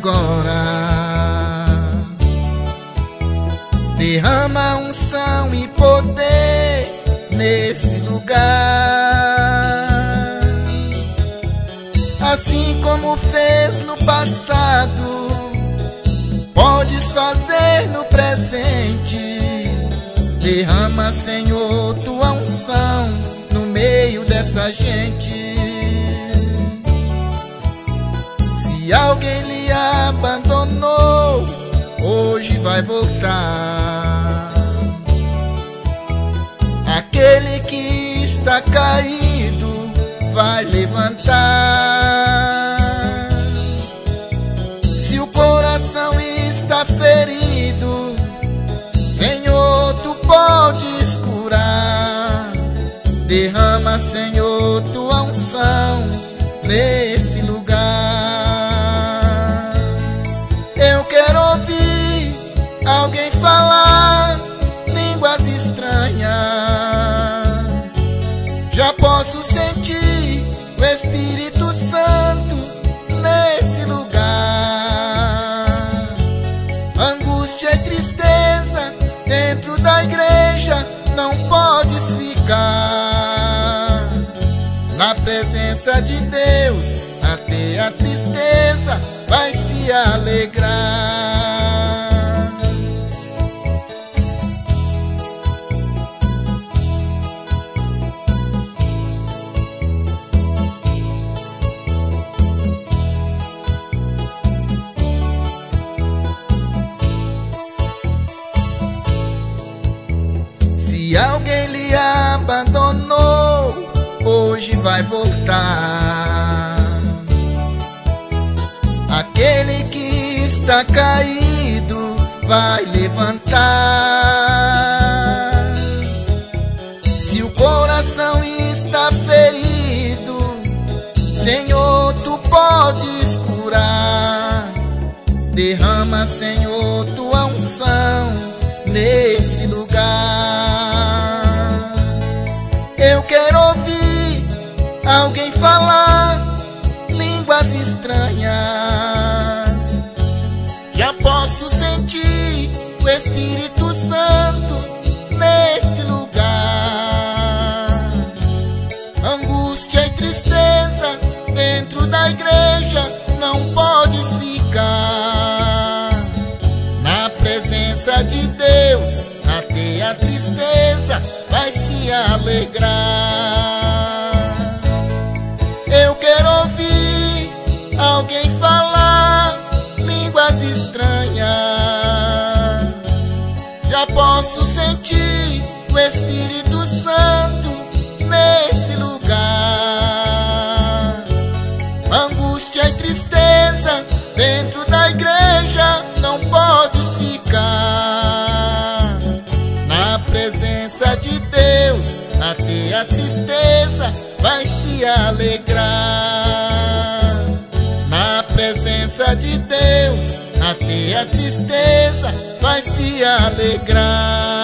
agora. Derrama unção e poder nesse lugar, assim como fez no passado, podes fazer no presente. Derrama, Senhor, tua unção no meio dessa gente. Se alguém lhe abandonou, hoje vai voltar. Aquele que está caído vai levantar. Se o coração está ferido, Senhor, tu podes curar. Derrama, Senhor, tua unção nesse lugar. Eu quero ouvir alguém falar línguas estranhas. Já posso sentir o Espírito Santo nesse lugar. Angústia e tristeza dentro da igreja não podes ficar. Na presença de Deus até a tristeza vai se alegrar. Se alguém lhe abandonou, hoje vai voltar. Aquele que está caído vai levantar. Se o coração está ferido, Senhor, tu podes curar. Derrama, Senhor, tua unção nesse lugar. Eu quero ouvir alguém falar línguas estranhas. Já posso sentir o Espírito Santo nesse lugar. Angústia e tristeza dentro da igreja não podes ficar. Na presença de Deus até a tristeza vai se alegrar. Eu quero ouvir alguém falar línguas estranhas. Já posso sentir o Espírito Santo nesse lugar. Angústia e tristeza dentro da igreja não podes ficar. Na presença de Deus até a tristeza vai se alegrar. Na presença de Deus até a tristeza vai se alegrar.